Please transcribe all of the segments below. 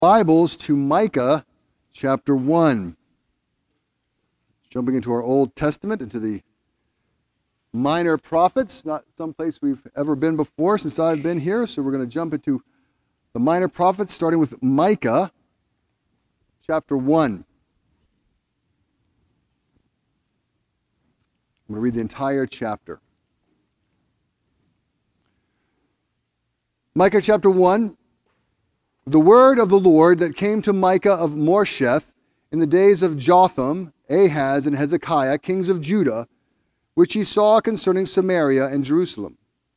Bibles to Micah chapter 1. Jumping into our Old Testament, into the minor prophets, not someplace we've ever been before since I've been here, so we're going to jump into the minor prophets, starting with Micah chapter 1. I'm going to read the entire chapter. Micah chapter 1. The word of the Lord that came to Micah of Moresheth in the days of Jotham, Ahaz, and Hezekiah, kings of Judah, which he saw concerning Samaria and Jerusalem.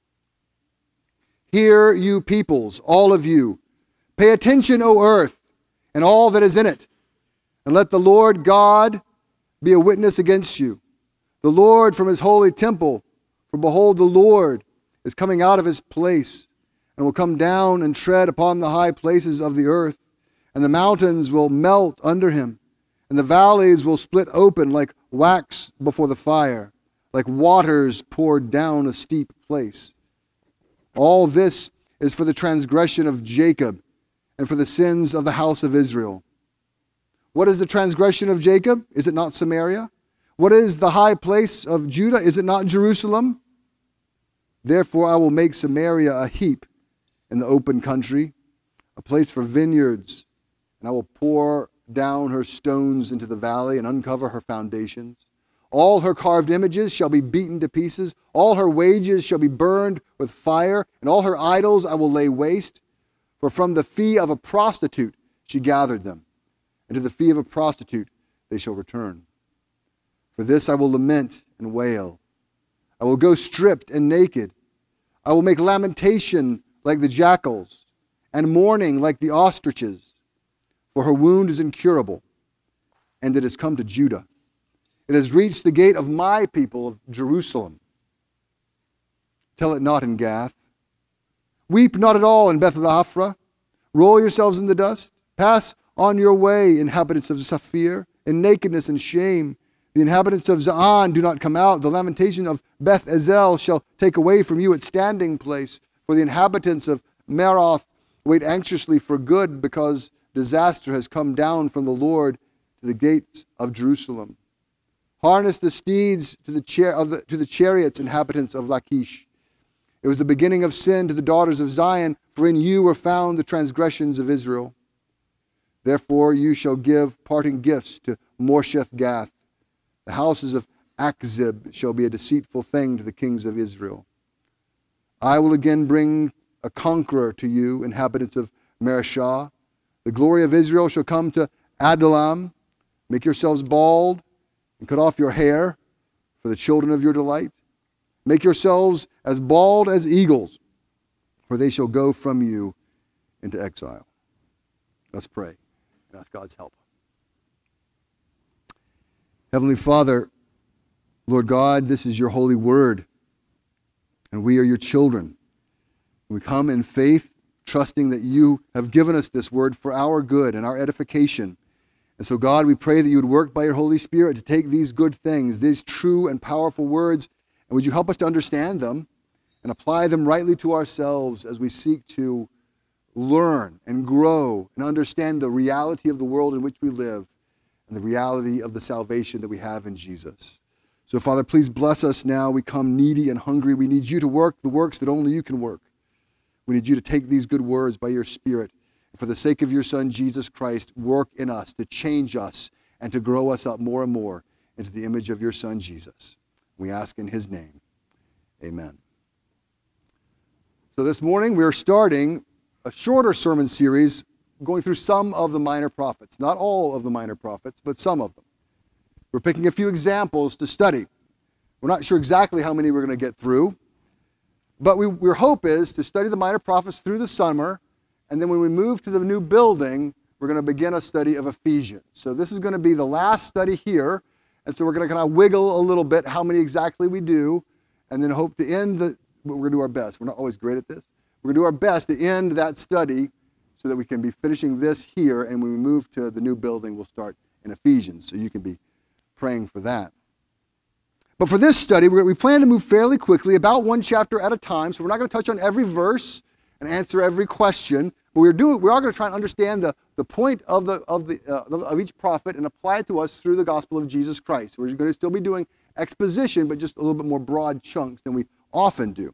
Hear, you peoples, all of you. Pay attention, O earth, and all that is in it, and let the Lord God be a witness against you. The Lord from his holy temple, for behold, the Lord is coming out of his place, and will come down and tread upon the high places of the earth, and the mountains will melt under him, and the valleys will split open like wax before the fire, like waters poured down a steep place. All this is for the transgression of Jacob, and for the sins of the house of Israel. What is the transgression of Jacob? Is it not Samaria? What is the high place of Judah? Is it not Jerusalem? Therefore I will make Samaria a heap in the open country, a place for vineyards, and I will pour down her stones into the valley and uncover her foundations. All her carved images shall be beaten to pieces. All her wages shall be burned with fire, and all her idols I will lay waste. For from the fee of a prostitute she gathered them, and to the fee of a prostitute they shall return. For this I will lament and wail. I will go stripped and naked. I will make lamentation like the jackals, and mourning like the ostriches. For her wound is incurable, and it has come to Judah. It has reached the gate of my people of Jerusalem. Tell it not in Gath. Weep not at all in Beth-leaphrah. Roll yourselves in the dust. Pass on your way, inhabitants of Saphir, in nakedness and shame. The inhabitants of Zaan do not come out. The lamentation of Beth-ezel shall take away from you its standing place. For the inhabitants of Maroth wait anxiously for good, because disaster has come down from the Lord to the gates of Jerusalem. Harness the steeds to the chariots, inhabitants of Lachish. It was the beginning of sin to the daughters of Zion, for in you were found the transgressions of Israel. Therefore you shall give parting gifts to Moresheth Gath. The houses of Achzib shall be a deceitful thing to the kings of Israel. I will again bring a conqueror to you, inhabitants of Mareshah. The glory of Israel shall come to Adullam. Make yourselves bald and cut off your hair for the children of your delight. Make yourselves as bald as eagles, for they shall go from you into exile. Let's pray and ask God's help. Heavenly Father, Lord God, this is your holy word, and we are your children. We come in faith, trusting that you have given us this word for our good and our edification. And so, God, we pray that you would work by your Holy Spirit to take these good things, these true and powerful words, and would you help us to understand them and apply them rightly to ourselves as we seek to learn and grow and understand the reality of the world in which we live and the reality of the salvation that we have in Jesus. So, Father, please bless us now. We come needy and hungry. We need you to work the works that only you can work. We need you to take these good words by your Spirit, and for the sake of your Son, Jesus Christ, work in us to change us and to grow us up more and more into the image of your Son, Jesus. We ask in his name. Amen. So this morning we are starting a shorter sermon series going through some of the minor prophets. Not all of the minor prophets, but some of them. We're picking a few examples to study. We're not sure exactly how many we're going to get through, but our hope is to study the minor prophets through the summer, and then when we move to the new building, we're going to begin a study of Ephesians. So this is going to be the last study here, and so we're going to kind of wiggle a little bit how many exactly we do, and then hope to end we're going to do our best. We're not always great at this. We're going to do our best to end that study so that we can be finishing this here, and when we move to the new building, we'll start in Ephesians, so you can be praying for that. But for this study, we plan to move fairly quickly, about one chapter at a time, so we're not going to touch on every verse, and answer every question. But we are going to try and understand the point of each prophet and apply it to us through the gospel of Jesus Christ. We're going to still be doing exposition, but just a little bit more broad chunks than we often do.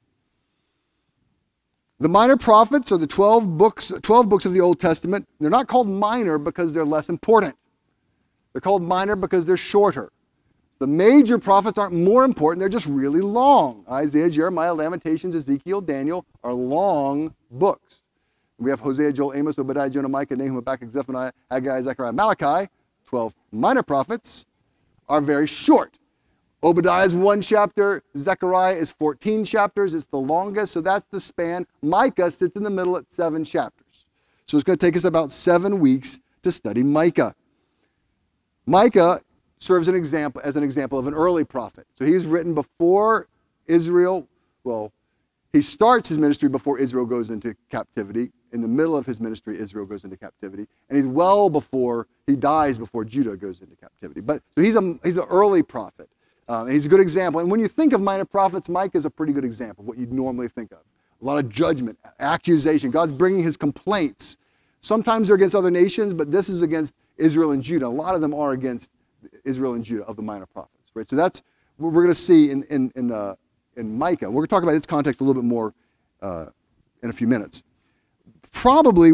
The minor prophets are the 12 books of the Old Testament. They're not called minor because they're less important. They're called minor because they're shorter. The major prophets aren't more important, they're just really long. Isaiah, Jeremiah, Lamentations, Ezekiel, Daniel are long books. We have Hosea, Joel, Amos, Obadiah, Jonah, Micah, Nahum, Habakkuk, Zephaniah, Haggai, Zechariah, Malachi. 12 minor prophets are very short. Obadiah is 1 chapter, Zechariah is 14 chapters, it's the longest, so that's the span. Micah sits in the middle at 7 chapters. So it's going to take us about 7 weeks to study Micah. Micah serves as an example of an early prophet. So he's written before Israel, he starts his ministry before Israel goes into captivity. In the middle of his ministry, Israel goes into captivity. And he's he dies before Judah goes into captivity. But so he's an early prophet. And he's a good example. And when you think of minor prophets, Micah is a pretty good example of what you'd normally think of. A lot of judgment, accusation. God's bringing his complaints. Sometimes they're against other nations, but this is against Israel and Judah. A lot of them are against Israel and Judah of the minor prophets. Right? So that's what we're going to see in Micah. We're going to talk about its context a little bit more in a few minutes. Probably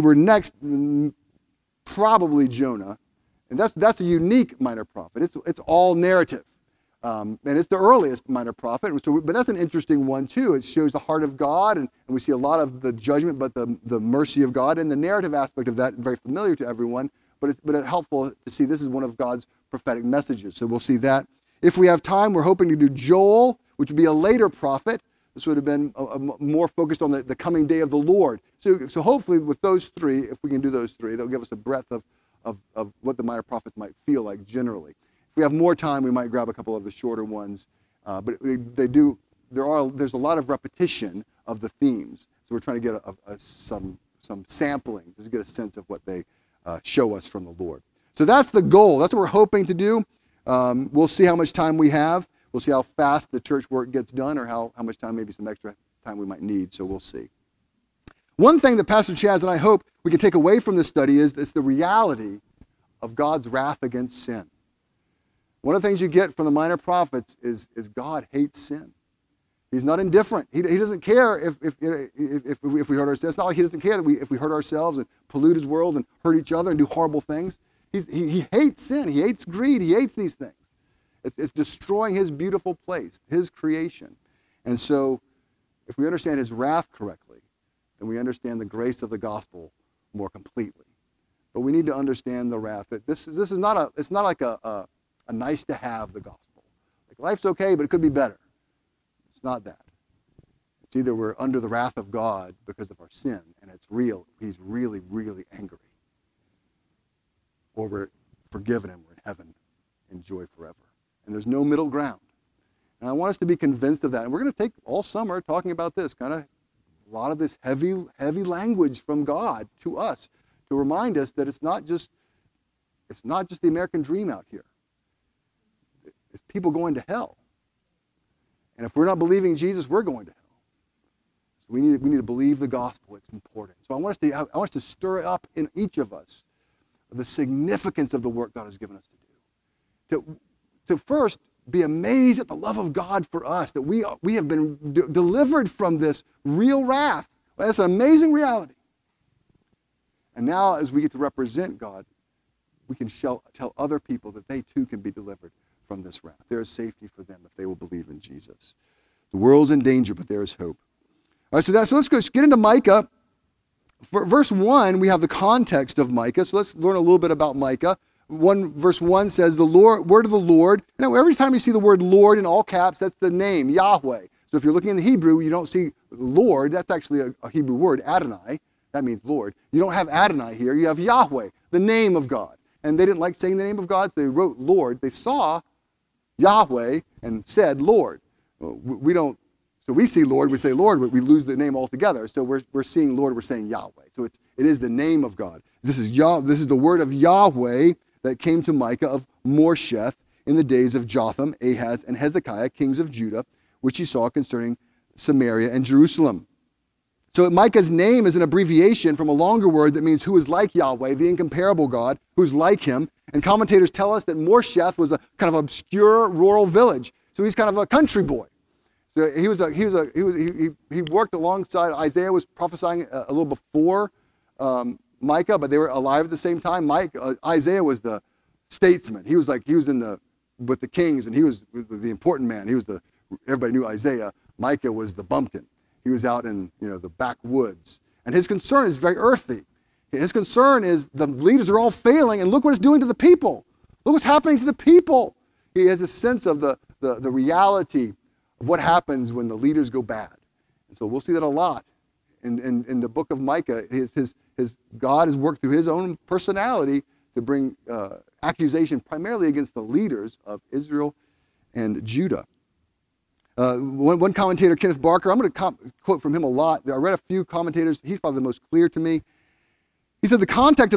Jonah. And that's a unique minor prophet. It's all narrative. And it's the earliest minor prophet. But that's an interesting one, too. It shows the heart of God, and we see a lot of the judgment, but the mercy of God. And the narrative aspect of that is very familiar to everyone, but it's helpful to see this is one of God's prophetic messages. So we'll see that. If we have time, we're hoping to do Joel, which would be a later prophet. This would have been more focused on the coming day of the Lord. So hopefully with those three, if we can do those three, that'll give us a breadth of what the minor prophets might feel like generally. If we have more time, we might grab a couple of the shorter ones. But there's a lot of repetition of the themes. So we're trying to get some sampling, just to get a sense of what they show us from the Lord. So that's the goal. That's what we're hoping to do. We'll see how much time we have. We'll see how fast the church work gets done, or how much time, maybe some extra time we might need. So we'll see. One thing that Pastor Chaz and I hope we can take away from this study is the reality of God's wrath against sin. One of the things you get from the minor prophets is God hates sin. He's not indifferent. He doesn't care if we hurt ourselves. It's not like he doesn't care that if we hurt ourselves and pollute his world and hurt each other and do horrible things. He hates sin. He hates greed. He hates these things. It's destroying his beautiful place, his creation. And so if we understand his wrath correctly, then we understand the grace of the gospel more completely. But we need to understand the wrath. That this is not it's not like a nice to have the gospel. Like life's okay, but it could be better. It's not that. It's either we're under the wrath of God because of our sin, and it's real. He's really, really angry. Or we're forgiven and we're in heaven in joy forever. And there's no middle ground. And I want us to be convinced of that. And we're going to take all summer talking about this, kind of a lot of this heavy language from God to us to remind us that it's not just the American dream out here. It's people going to hell. And if we're not believing Jesus, we're going to hell. So we need to believe the gospel. It's important. So I want us to stir up in each of us the significance of the work God has given us to do. To first be amazed at the love of God for us, that we have been delivered from this real wrath. That's an amazing reality. And now as we get to represent God, we can tell other people that they too can be delivered from this wrath. There is safety for them if they will believe in Jesus. The world's in danger, but there is hope. All right, so let's get into Micah. For verse 1, we have the context of Micah. So let's learn a little bit about Micah. Verse 1 says, the word of the Lord. Now, every time you see the word Lord in all caps, that's the name, Yahweh. So if you're looking in the Hebrew, you don't see Lord. That's actually a Hebrew word, Adonai. That means Lord. You don't have Adonai here. You have Yahweh, the name of God. And they didn't like saying the name of God, so they wrote Lord. They saw Yahweh and said Lord. So we see Lord, we say Lord, but we lose the name altogether. So we're seeing Lord, we're saying Yahweh. So it is the name of God. This is the word of Yahweh that came to Micah of Morsheth in the days of Jotham, Ahaz, and Hezekiah, kings of Judah, which he saw concerning Samaria and Jerusalem. So Micah's name is an abbreviation from a longer word that means who is like Yahweh, the incomparable God, who's like him. And commentators tell us that Morsheth was a kind of obscure rural village. So he's kind of a country boy. So he worked alongside, Isaiah was prophesying a little before Micah, but they were alive at the same time. Isaiah was the statesman. He was with the kings, and he was the important man. Everybody knew Isaiah. Micah was the bumpkin. He was out in the backwoods. And his concern is very earthy. His concern is the leaders are all failing, and look what it's doing to the people. Look what's happening to the people. He has a sense of the reality of what happens when the leaders go bad. And so we'll see that a lot in the book of Micah. His God has worked through his own personality to bring accusation primarily against the leaders of Israel and Judah. One commentator, Kenneth Barker, I'm going to quote from him a lot. I read a few commentators. He's probably the most clear to me. He said the content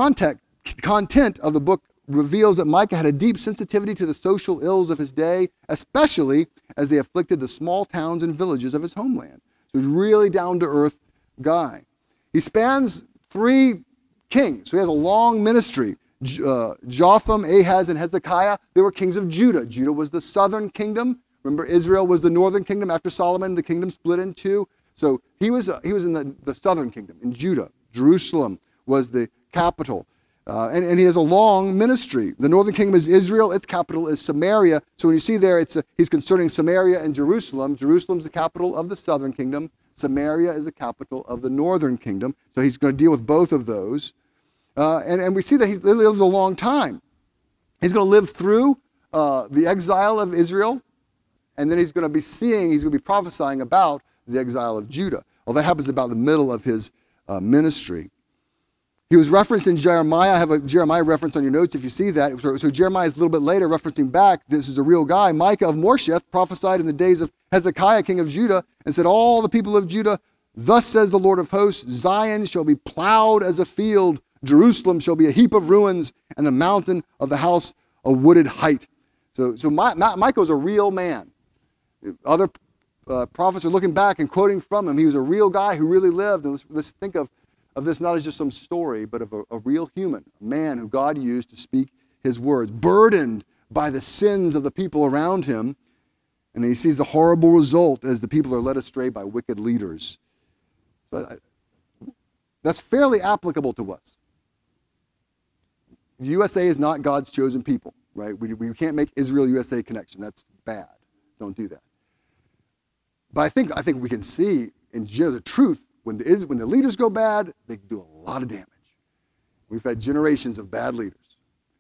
of the book reveals that Micah had a deep sensitivity to the social ills of his day, especially as they afflicted the small towns and villages of his homeland. So he's a really down-to-earth guy. He spans 3 kings, so he has a long ministry. Jotham, Ahaz, and Hezekiah, they were kings of Judah. Judah was the southern kingdom. Remember, Israel was the northern kingdom. After Solomon, the kingdom split in 2. So he was in the southern kingdom, in Judah. Jerusalem was the capital. And he has a long ministry. The northern kingdom is Israel. Its capital is Samaria. So when you see there, he's concerning Samaria and Jerusalem. Jerusalem's the capital of the southern kingdom. Samaria is the capital of the northern kingdom. So he's going to deal with both of those. And we see that he lives a long time. He's going to live through the exile of Israel. And then he's going to be prophesying about the exile of Judah. Well, that happens about the middle of his ministry. He was referenced in Jeremiah. I have a Jeremiah reference on your notes if you see that. So Jeremiah is a little bit later referencing back. This is a real guy. Micah of Morsheth prophesied in the days of Hezekiah, king of Judah, and said, all the people of Judah, thus says the Lord of hosts, Zion shall be plowed as a field, Jerusalem shall be a heap of ruins, and the mountain of the house a wooded height. So Micah was a real man. Other prophets are looking back and quoting from him. He was a real guy who really lived. And let's think of this not as just some story, but of a real human, a man who God used to speak his words, burdened by the sins of the people around him. And he sees the horrible result as the people are led astray by wicked leaders. So that's fairly applicable to us. The USA is not God's chosen people, right? We can't make Israel-USA connection. That's bad. Don't do that. But I think we can see in general the truth. When the leaders go bad, they do a lot of damage. We've had generations of bad leaders.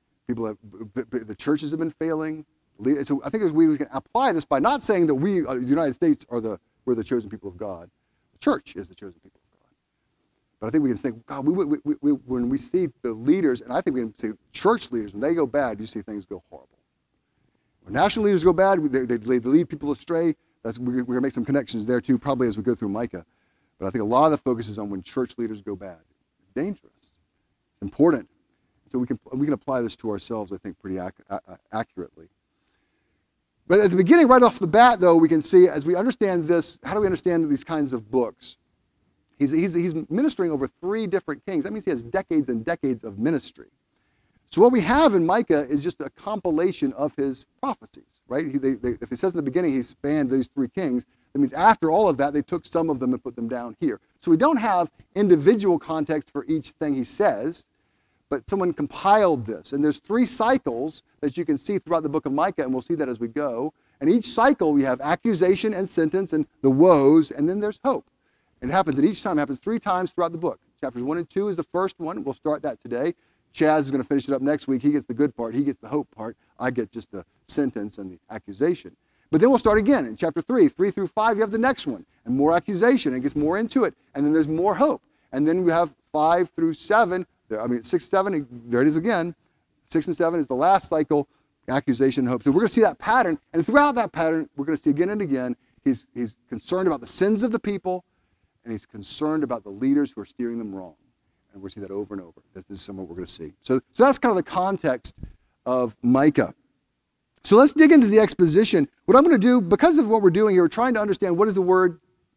The churches have been failing. So I think we can apply this by not saying that we, the United States, we're the chosen people of God. The church is the chosen people of God. But I think we can think, God, when we see the leaders, and I think we can say church leaders, when they go bad, you see things go horrible. When national leaders go bad, they lead people astray. We're going to make some connections there too, probably as we go through Micah. But I think a lot of the focus is on when church leaders go bad. It's dangerous. It's important. So we can apply this to ourselves, I think, pretty accurately. But at the beginning, right off the bat, though, we can see, as we understand this, how do we understand these kinds of books? He's ministering over 3 different kings. That means he has decades and decades of ministry. So what we have in Micah is just a compilation of his prophecies, right? If it says in the beginning he spanned these 3 kings, that means after all of that, they took some of them and put them down here. So we don't have individual context for each thing he says, but someone compiled this. And there's 3 cycles that you can see throughout the book of Micah, and we'll see that as we go. And each cycle, we have accusation and sentence and the woes, and then there's hope. And it happens, and each time it happens 3 times throughout the book. Chapters 1 and 2 is the first one. We'll start that today. Chaz is going to finish it up next week. He gets the good part. He gets the hope part. I get just the sentence and the accusation. But then we'll start again in chapter 3. 3 through 5, you have the next one. And more accusation. It gets more into it. And then there's more hope. And then we have 5 through 7. 6, 7, there it is again. 6 and 7 is the last cycle, accusation and hope. So we're going to see that pattern. And throughout that pattern, we're going to see again and again, he's concerned about the sins of the people, and he's concerned about the leaders who are steering them wrong. And we'll see that over and over. This is some of what we're going to see. So that's kind of the context of Micah. So let's dig into the exposition. What I'm going to do, because of what we're doing here, we're trying to understand what is the word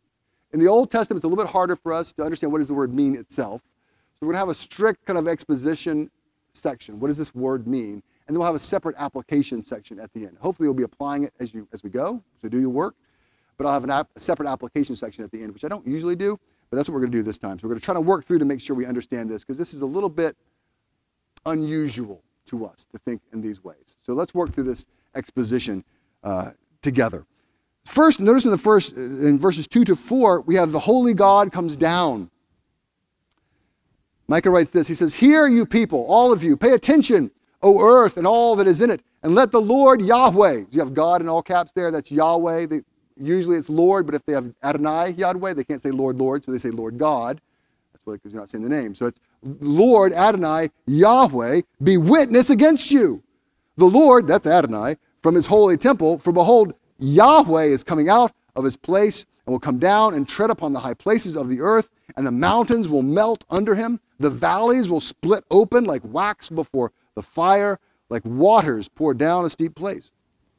In the Old Testament, it's a little bit harder for us to understand what does the word mean itself. So we're going to have a strict kind of exposition section. What does this word mean? And then we'll have a separate application section at the end. Hopefully you'll be applying it as we go, so do your work. But I'll have a separate application section at the end, which I don't usually do, but that's what we're going to do this time. So we're going to try to work through to make sure we understand this, because this is a little bit unusual to us to think in these ways. So let's work through this exposition together. First, notice in verses 2 to 4, we have the holy God comes down. Micah writes this. He says, "Hear, you people, all of you, pay attention, O earth and all that is in it, and let the Lord Yahweh," you have God in all caps there, that's Yahweh. Usually it's Lord, but if they have Adonai Yahweh, they can't say Lord, Lord, so they say Lord God. That's why, because you're not saying the name. So it's Lord, Adonai, Yahweh, be witness against you. The Lord, that's Adonai, from his holy temple, for behold, Yahweh is coming out of his place and will come down and tread upon the high places of the earth, and the mountains will melt under him. The valleys will split open like wax before the fire, like waters pour down a steep place.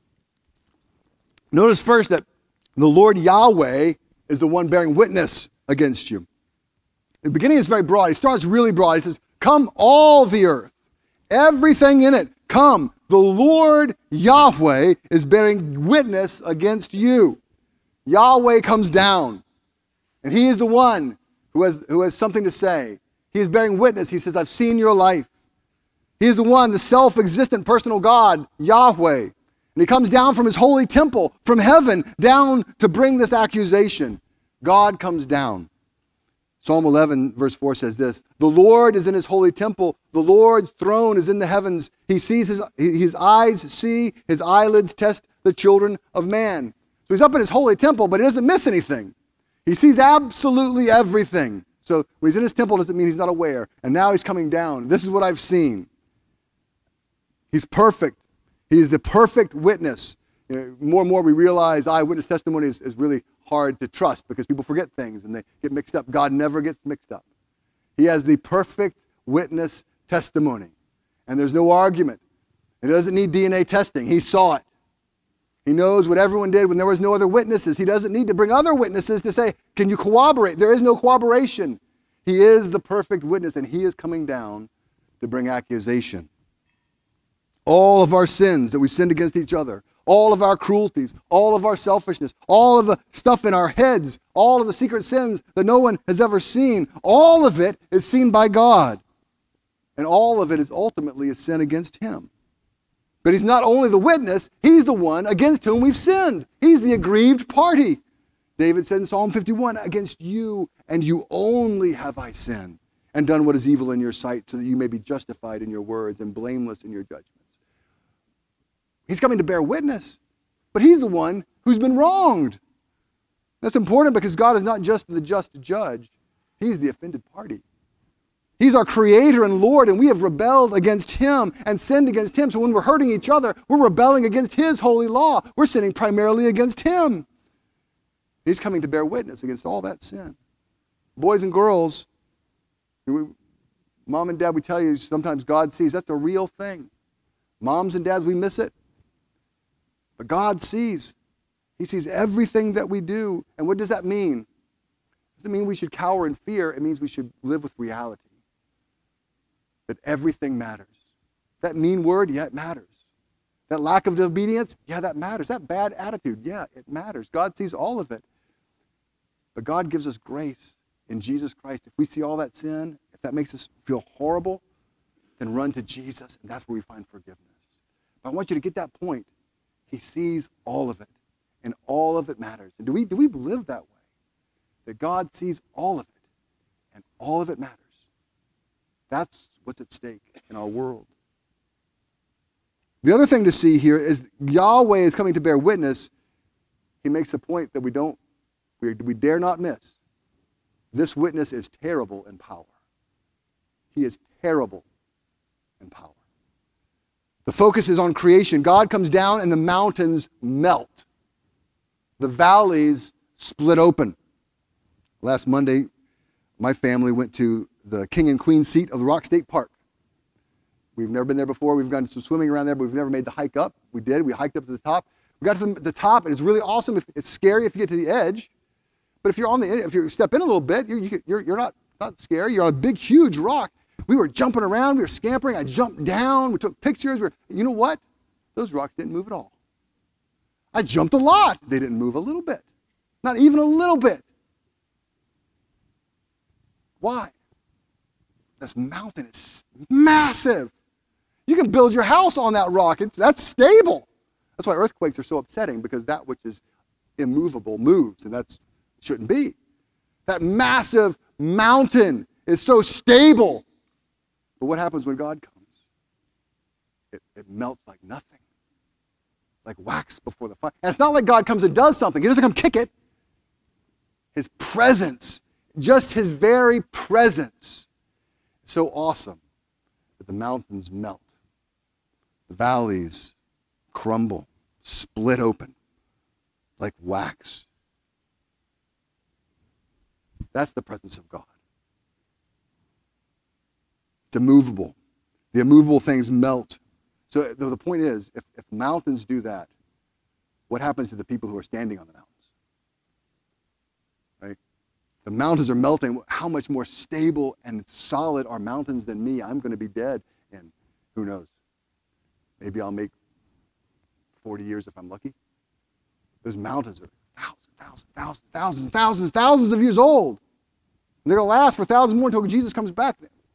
Notice first that the Lord Yahweh is the one bearing witness against you. The beginning is very broad. He starts really broad. He says, "Come all the earth, everything in it, come. The Lord Yahweh is bearing witness against you." Yahweh comes down, and he is the one who has something to say. He is bearing witness. He says, "I've seen your life." He is the one, the self-existent personal God, Yahweh. And he comes down from his holy temple, from heaven, down to bring this accusation. God comes down. Psalm 11, verse 4 says this, "The Lord is in his holy temple. The Lord's throne is in the heavens. He sees his eyes see, his eyelids test the children of man." So he's up in his holy temple, but he doesn't miss anything. He sees absolutely everything. So when he's in his temple, doesn't mean he's not aware. And now he's coming down. This is what I've seen. He's perfect. He's the perfect witness. More and more we realize eyewitness testimony is really hard to trust because people forget things and they get mixed up. God never gets mixed up. He has the perfect witness testimony. And there's no argument. It doesn't need DNA testing. He saw it. He knows what everyone did when there was no other witnesses. He doesn't need to bring other witnesses to say, "Can you corroborate?" There is no corroboration. He is the perfect witness, and he is coming down to bring accusation. All of our sins that we sinned against each other, all of our cruelties, all of our selfishness, all of the stuff in our heads, all of the secret sins that no one has ever seen, all of it is seen by God. And all of it is ultimately a sin against him. But he's not only the witness, he's the one against whom we've sinned. He's the aggrieved party. David said in Psalm 51, "Against you and you only have I sinned, and done what is evil in your sight, so that you may be justified in your words and blameless in your judgments." He's coming to bear witness, but he's the one who's been wronged. That's important because God is not just the just judge. He's the offended party. He's our creator and Lord, and we have rebelled against him and sinned against him. So when we're hurting each other, we're rebelling against his holy law. We're sinning primarily against him. He's coming to bear witness against all that sin. Boys and girls, mom and dad, we tell you sometimes God sees. That's a real thing. Moms and dads, we miss it. But God sees. He sees everything that we do. And what does that mean? It doesn't mean we should cower in fear. It means we should live with reality. That everything matters. That mean word, yeah, it matters. That lack of obedience, yeah, that matters. That bad attitude, yeah, it matters. God sees all of it. But God gives us grace in Jesus Christ. If we see all that sin, if that makes us feel horrible, then run to Jesus, and that's where we find forgiveness. But I want you to get that point. He sees all of it, and all of it matters. And do we live that way? That God sees all of it, and all of it matters. That's what's at stake in our world. The other thing to see here is Yahweh is coming to bear witness. He makes a point that we dare not miss. This witness is terrible in power. He is terrible in power. The focus is on creation. God comes down and the mountains melt. The valleys split open. Last Monday, my family went to the king and queen seat of the Rock State Park. We've never been there before. We've gone some swimming around there, but we've never made the hike up. We did. We hiked up to the top. We got to the top, and it's really awesome. It's scary if you get to the edge, But if you step in a little bit, you're not scary. You're on a big, huge rock. We were jumping around. We were scampering. I jumped down. We took pictures. You know what? Those rocks didn't move at all. I jumped a lot. They didn't move a little bit. Not even a little bit. Why? This mountain is massive. You can build your house on that rock. That's stable. That's why earthquakes are so upsetting, because that which is immovable moves, and that shouldn't be. That massive mountain is so stable. But what happens when God comes? It melts like nothing. Like wax before the fire. And it's not like God comes and does something. He doesn't come kick it. His presence, just his very presence, is so awesome that the mountains melt. The valleys crumble, split open like wax. That's the presence of God. It's immovable. The immovable things melt. So the point is, if mountains do that, what happens to the people who are standing on the mountains? Right? The mountains are melting. How much more stable and solid are mountains than me? I'm going to be dead in, who knows? Maybe I'll make 40 years if I'm lucky. Those mountains are thousands of years old. And they're going to last for thousands more until Jesus comes back.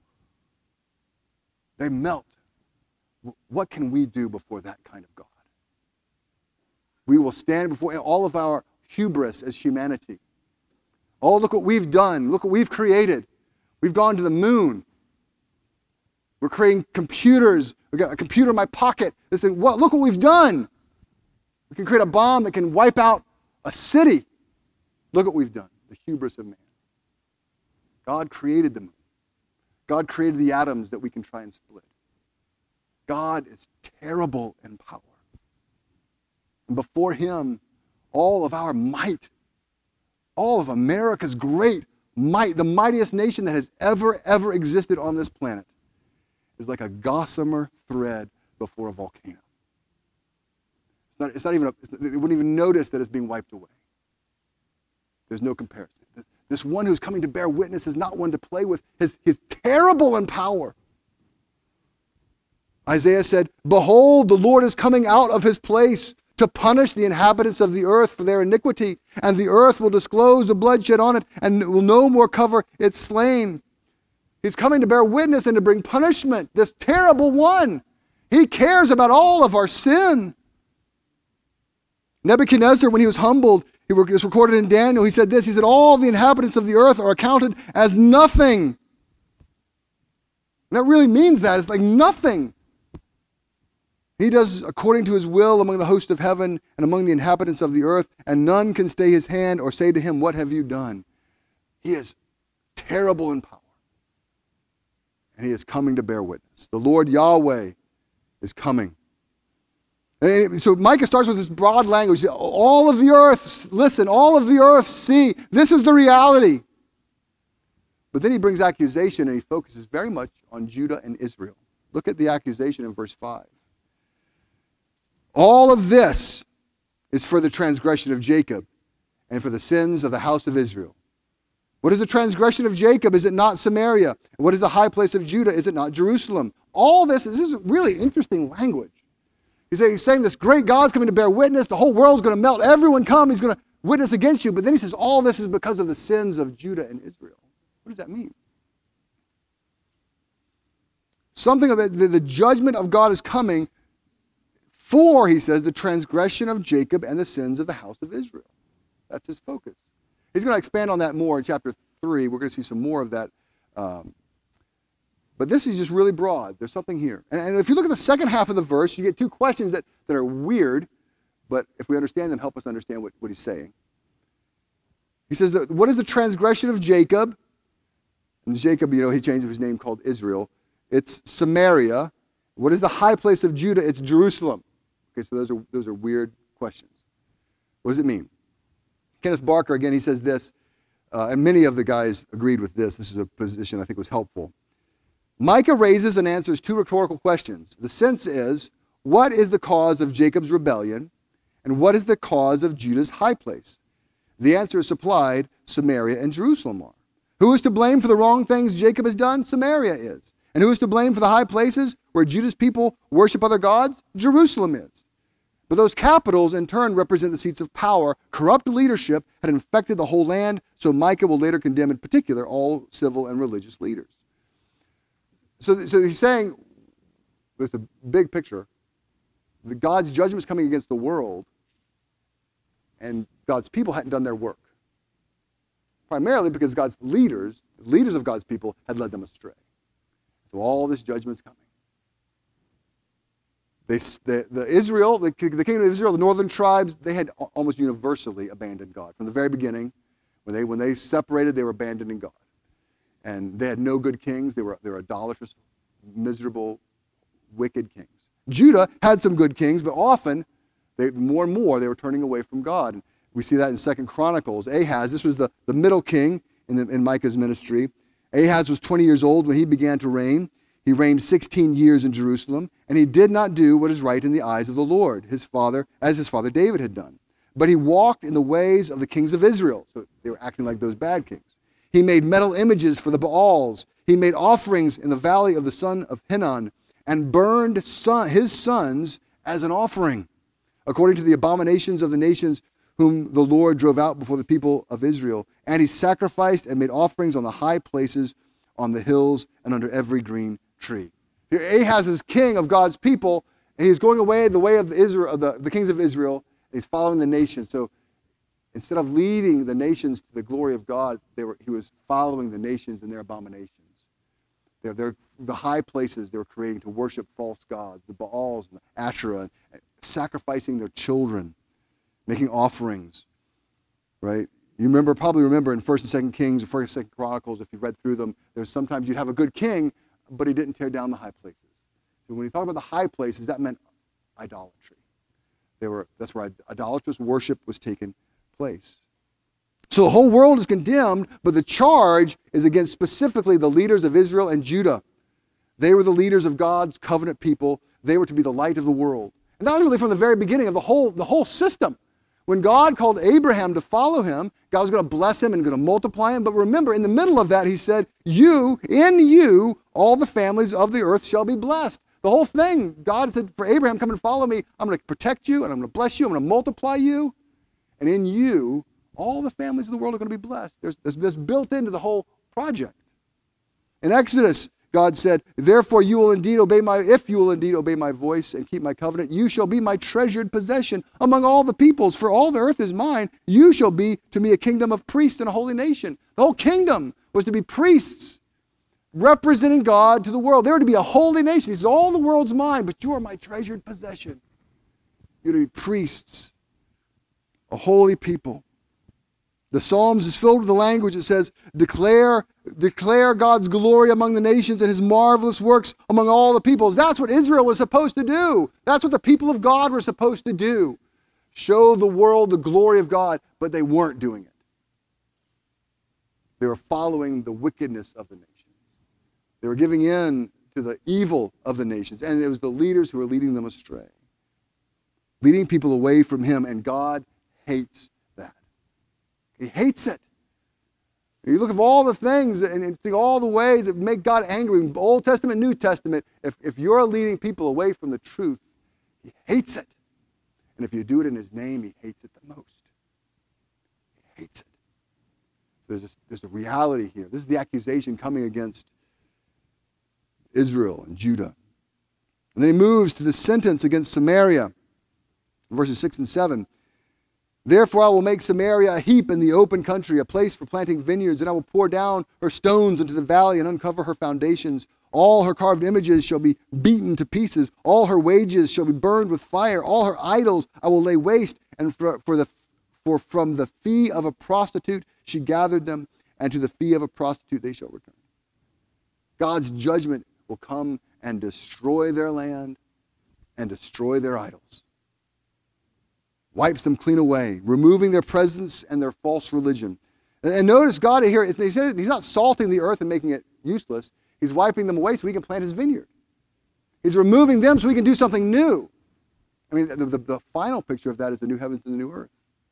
They melt. What can we do before that kind of God? We will stand before all of our hubris as humanity. Oh, look what we've done. Look what we've created. We've gone to the moon. We're creating computers. We've got a computer in my pocket. Listen, look what we've done. We can create a bomb that can wipe out a city. Look what we've done. The hubris of man. God created the moon. God created the atoms that we can try and split. God is terrible in power. And before him, all of our might, all of America's great might, the mightiest nation that has ever existed on this planet, is like a gossamer thread before a volcano. It's not even, they wouldn't even notice that it's being wiped away. There's no comparison. This one who's coming to bear witness is not one to play with. He's terrible in power. Isaiah said, "Behold, the Lord is coming out of his place to punish the inhabitants of the earth for their iniquity, and the earth will disclose the bloodshed on it, and will no more cover its slain." He's coming to bear witness and to bring punishment, this terrible one. He cares about all of our sin. Nebuchadnezzar, when he was humbled, it's recorded in Daniel, he said this, he said, "All the inhabitants of the earth are accounted as nothing." And that really means that. It's like nothing. He does according to his will among the host of heaven and among the inhabitants of the earth, and none can stay his hand or say to him, "What have you done?" He is terrible in power. And he is coming to bear witness. The Lord Yahweh is coming. And so Micah starts with this broad language. All of the earth, listen, all of the earth, see, this is the reality. But then he brings accusation and he focuses very much on Judah and Israel. Look at the accusation in verse 5. All of this is for the transgression of Jacob and for the sins of the house of Israel. What is the transgression of Jacob? Is it not Samaria? And what is the high place of Judah? Is it not Jerusalem? All this is really interesting language. He's saying this great God's coming to bear witness. The whole world's going to melt. Everyone come. He's going to witness against you. But then he says all this is because of the sins of Judah and Israel. What does that mean? Something of it, the judgment of God is coming for, he says, the transgression of Jacob and the sins of the house of Israel. That's his focus. He's going to expand on that more in chapter 3. We're going to see some more of that. But this is just really broad. There's something here. And if you look at the second half of the verse, you get two questions that are weird, but if we understand them, help us understand what he's saying. He says, what is the transgression of Jacob? And Jacob, he changed his name called Israel. It's Samaria. What is the high place of Judah? It's Jerusalem. Okay, so those are weird questions. What does it mean? Kenneth Barker, again, he says this, and many of the guys agreed with this. This is a position I think was helpful. Micah raises and answers two rhetorical questions. The sense is, what is the cause of Jacob's rebellion, and what is the cause of Judah's high place? The answer is supplied. Samaria and Jerusalem are. Who is to blame for the wrong things Jacob has done? Samaria is. And who is to blame for the high places where Judah's people worship other gods? Jerusalem is. But those capitals in turn represent the seats of power. Corrupt leadership had infected the whole land, so Micah will later condemn in particular all civil and religious leaders. So he's saying, there's a big picture. God's judgment is coming against the world, and God's people hadn't done their work. Primarily because God's leaders of God's people, had led them astray. So all this judgment's coming. The kingdom of Israel, the northern tribes, they had almost universally abandoned God. From the very beginning, when they separated, they were abandoning God. And they had no good kings. They were idolatrous, miserable, wicked kings. Judah had some good kings, but often, more and more, they were turning away from God. And we see that in 2 Chronicles. Ahaz, this was the middle king in Micah's ministry. Ahaz was 20 years old when he began to reign. He reigned 16 years in Jerusalem, and he did not do what is right in the eyes of the Lord, as his father David had done. But he walked in the ways of the kings of Israel. So they were acting like those bad kings. He made metal images for the Baals. He made offerings in the valley of the son of Hinnon, and burned his sons as an offering, according to the abominations of the nations whom the Lord drove out before the people of Israel. And he sacrificed and made offerings on the high places, on the hills, and under every green tree. Here Ahaz is king of God's people, and he's going away the way of Israel, the kings of Israel, and he's following the nations. So instead of leading the nations to the glory of God, he was following the nations in their abominations. The high places they were creating to worship false gods, the Baals and the Asherah, and sacrificing their children, making offerings, right? You probably remember in 1st and 2nd Kings or 1st and 2nd Chronicles, if you read through them, there's sometimes you'd have a good king, but he didn't tear down the high places. So when you talk about the high places, that meant idolatry. That's where idolatrous worship was taking place. So the whole world is condemned, but the charge is against specifically the leaders of Israel and Judah. They were the leaders of God's covenant people. They were to be the light of the world. And that was really from the very beginning of the whole system. When God called Abraham to follow him, God was going to bless him and going to multiply him. But remember, in the middle of that, he said, in you, all the families of the earth shall be blessed. The whole thing, God said, for Abraham, come and follow me. I'm going to protect you, and I'm going to bless you. I'm going to multiply you. And in you, all the families of the world are going to be blessed. There's built into the whole project. In Exodus, God said, therefore if you will indeed obey my voice and keep my covenant, you shall be my treasured possession among all the peoples. For all the earth is mine. You shall be to me a kingdom of priests and a holy nation. The whole kingdom was to be priests representing God to the world. They were to be a holy nation. He says, all the world's mine, but you are my treasured possession. You're to be priests, a holy people. The Psalms is filled with the language that says, declare God's glory among the nations and his marvelous works among all the peoples. That's what Israel was supposed to do. That's what the people of God were supposed to do. Show the world the glory of God, but they weren't doing it. They were following the wickedness of the nations. They were giving in to the evil of the nations, and it was the leaders who were leading them astray, leading people away from him, and God hates that. He hates it. You look at all the things and see all the ways that make God angry, Old Testament, New Testament. If you're leading people away from the truth, he hates it. And if you do it in his name, he hates it the most. He hates it. So there's a reality here. This is the accusation coming against Israel and Judah. And then he moves to the sentence against Samaria, verses 6 and 7. Therefore I will make Samaria a heap in the open country, a place for planting vineyards, and I will pour down her stones into the valley and uncover her foundations. All her carved images shall be beaten to pieces. All her wages shall be burned with fire. All her idols I will lay waste, and for from the fee of a prostitute she gathered them, and to the fee of a prostitute they shall return. God's judgment will come and destroy their land and destroy their idols. Wipes them clean away, removing their presence and their false religion. And notice God here, he's not salting the earth and making it useless. He's wiping them away so he can plant his vineyard. He's removing them so he can do something new. I mean, the final picture of that is the new heavens and the new earth.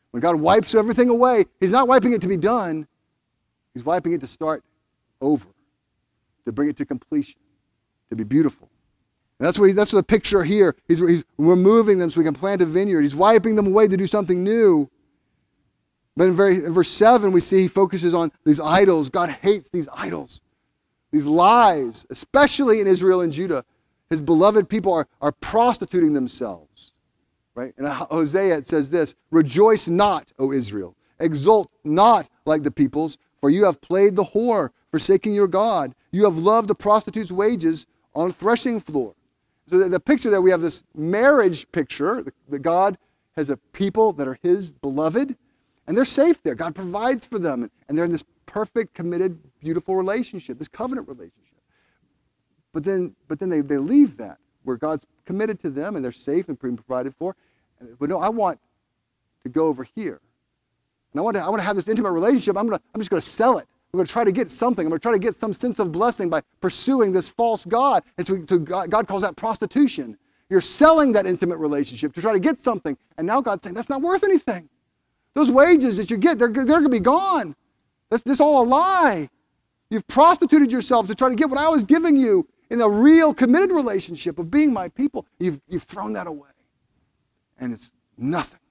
When God wipes everything away, he's not wiping it to be done. He's wiping it to start over, to bring it to completion, to be beautiful. And that's what the picture here. He's removing them so we can plant a vineyard. He's wiping them away to do something new. But in verse 7, we see he focuses on these idols. God hates these idols, these lies, especially in Israel and Judah. His beloved people are prostituting themselves. Right? In Hosea, it says this, "Rejoice not, O Israel. Exult not like the peoples, for you have played the whore, forsaking your God. You have loved the prostitute's wages on a threshing floor." So the picture there, we have this marriage picture, that God has a people that are his beloved, and they're safe there. God provides for them, and they're in this perfect, committed, beautiful relationship, this covenant relationship. But then they leave that, where God's committed to them, and they're safe and provided for. But no, I want to go over here. And I want to have this intimate relationship. I'm just going to sell it. I'm going to try to get something. I'm going to try to get some sense of blessing by pursuing this false God. And so God calls that prostitution. You're selling that intimate relationship to try to get something. And now God's saying, that's not worth anything. Those wages that you get, they're going to be gone. That's all a lie. You've prostituted yourself to try to get what I was giving you in a real committed relationship of being my people. You've thrown that away. And it's nothing.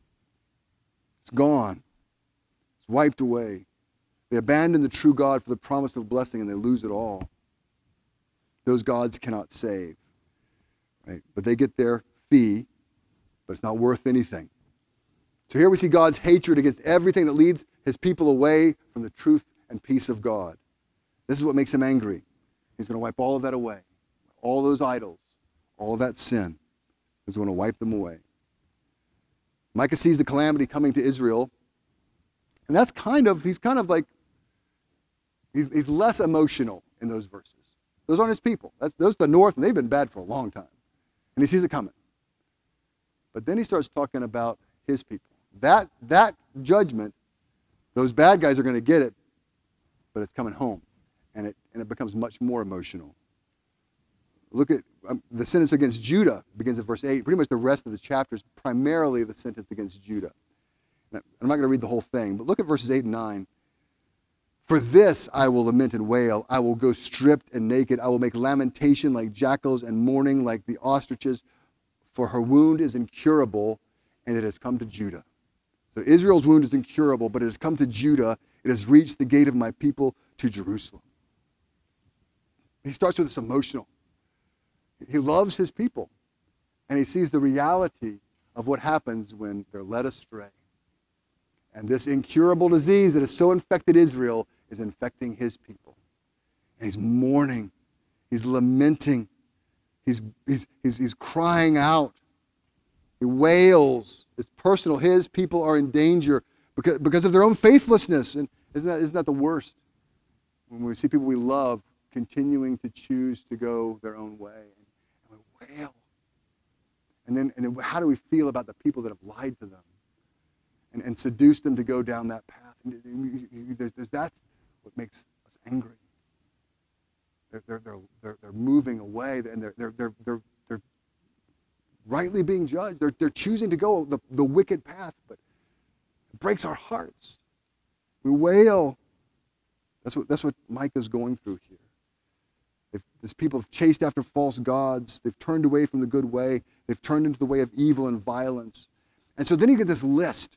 It's gone. It's wiped away. They abandon the true God for the promise of blessing, and they lose it all. Those gods cannot save. Right? But they get their fee, but it's not worth anything. So here we see God's hatred against everything that leads his people away from the truth and peace of God. This is what makes him angry. He's going to wipe all of that away. All those idols, all of that sin. He's going to wipe them away. Micah sees the calamity coming to Israel, and he's kind of like, he's less emotional in those verses. Those aren't his people. Those are the north, and they've been bad for a long time. And he sees it coming. But then he starts talking about his people. That judgment, those bad guys are going to get it, but it's coming home, and it becomes much more emotional. Look at the sentence against Judah begins at verse 8. Pretty much the rest of the chapter is primarily the sentence against Judah. I'm not going to read the whole thing, but look at verses 8 and 9. "For this I will lament and wail. I will go stripped and naked. I will make lamentation like jackals and mourning like the ostriches. For her wound is incurable, and it has come to Judah." So Israel's wound is incurable, but it has come to Judah. It has reached the gate of my people, to Jerusalem. He starts with this emotional. He loves his people, and he sees the reality of what happens when they're led astray. And this incurable disease that has so infected Israel is infecting his people. And he's mourning. He's lamenting. He's crying out. He wails. It's personal. His people are in danger because of their own faithlessness. And isn't that the worst? When we see people we love continuing to choose to go their own way. And we wail. And then how do we feel about the people that have lied to them and seduced them to go down that path? That's what makes us angry. They're moving away, and they're rightly being judged. They're choosing to go the wicked path, but it breaks our hearts. We wail. That's what Micah's going through here. These people have chased after false gods. They've turned away from the good way. They've turned into the way of evil and violence. And so then you get this list,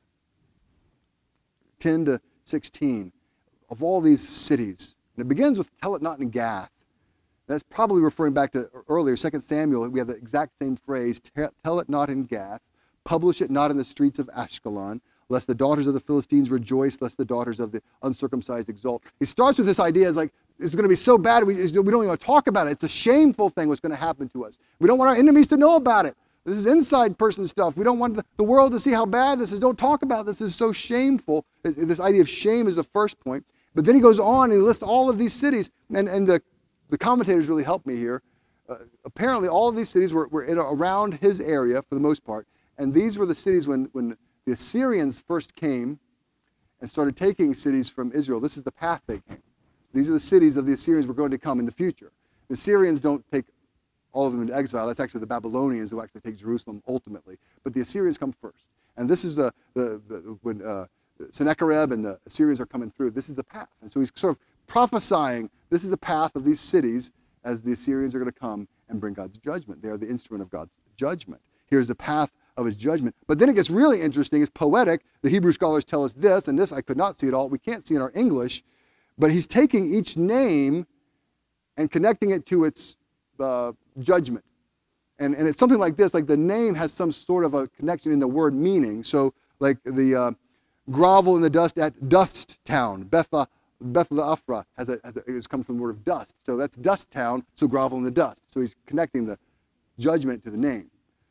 10 to 16, of all these cities. And it begins with Tell it not in Gath. That's probably referring back to earlier, 2 Samuel. We have the exact same phrase, tell it not in Gath, publish it not in the streets of Ashkelon, lest the daughters of the Philistines rejoice, lest the daughters of the uncircumcised exult. He starts with this idea as like, it's going to be so bad, we don't even want to talk about it. It's a shameful thing what's going to happen to us. We don't want our enemies to know about it. This is inside person stuff. We don't want the world to see how bad this is. Don't talk about this. This is so shameful. This idea of shame is the first point. But then he goes on and he lists all of these cities. And the commentators really helped me here. Apparently all of these cities were around his area for the most part. And these were the cities when the Assyrians first came and started taking cities from Israel. This is the path they came. These are the cities of the Assyrians were going to come in the future. The Assyrians don't take all of them into exile. That's actually the Babylonians who actually take Jerusalem ultimately. But the Assyrians come first. And this is when Sennacherib and the Assyrians are coming through, this is the path. And so he's sort of prophesying, this is the path of these cities as the Assyrians are going to come and bring God's judgment. They are the instrument of God's judgment. Here's the path of his judgment. But then it gets really interesting. It's poetic. The Hebrew scholars tell us this, and this I could not see at all. We can't see in our English. But he's taking each name and connecting it to its judgment. And it's something like this, like the name has some sort of a connection in the word meaning. So like the grovel in the dust at Dust Town, Beth-le-Ephra it comes from the word of dust. So that's Dust Town, so grovel in the dust. So he's connecting the judgment to the name.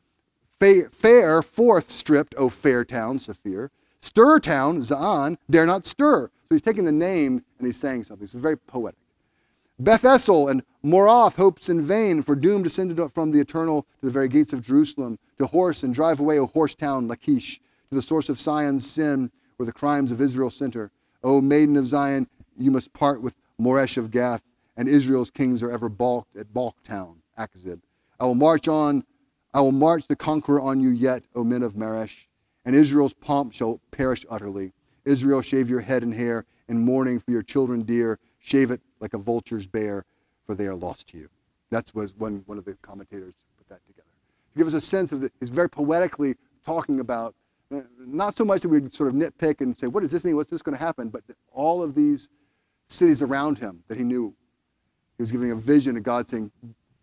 Fair, fourth stripped, O fair town, Saphir. Stir town, Zaan, dare not stir. So he's taking the name and he's saying something. So very poetic. Beth Esel and Morath hopes in vain, for doom descended from the eternal to the very gates of Jerusalem, to horse and drive away, O horse town, Lachish, to the source of Sion's sin, where the crimes of Israel center. O maiden of Zion, you must part with Moresh of Gath, and Israel's kings are ever balked at Balk town, Akzib. I will march the conqueror on you yet, O men of Maresh, and Israel's pomp shall perish utterly. Israel, shave your head and hair in mourning for your children dear. Shave it like a vulture's bear, for they are lost to you. That was one of the commentators put that together. To give us a sense of it, he's very poetically talking about, not so much that we'd sort of nitpick and say, what does this mean? What's this going to happen? But all of these cities around him that he knew, he was giving a vision of God saying,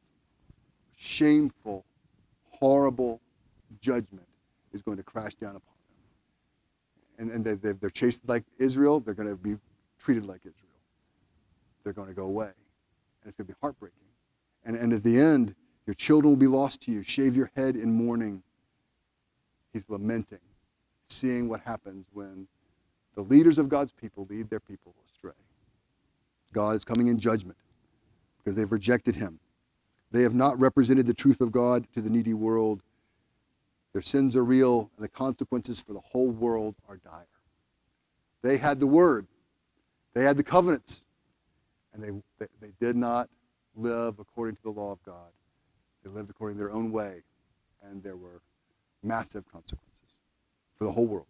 shameful, horrible judgment is going to crash down upon them. And they're chased like Israel. They're going to be treated like Israel. They're going to go away. And it's going to be heartbreaking. And at the end, your children will be lost to you. Shave your head in mourning. He's lamenting, seeing what happens when the leaders of God's people lead their people astray. God is coming in judgment because they've rejected him. They have not represented the truth of God to the needy world. Their sins are real, and the consequences for the whole world are dire. They had the word. They had the covenants. And they did not live according to the law of God. They lived according to their own way. And there were massive consequences for the whole world.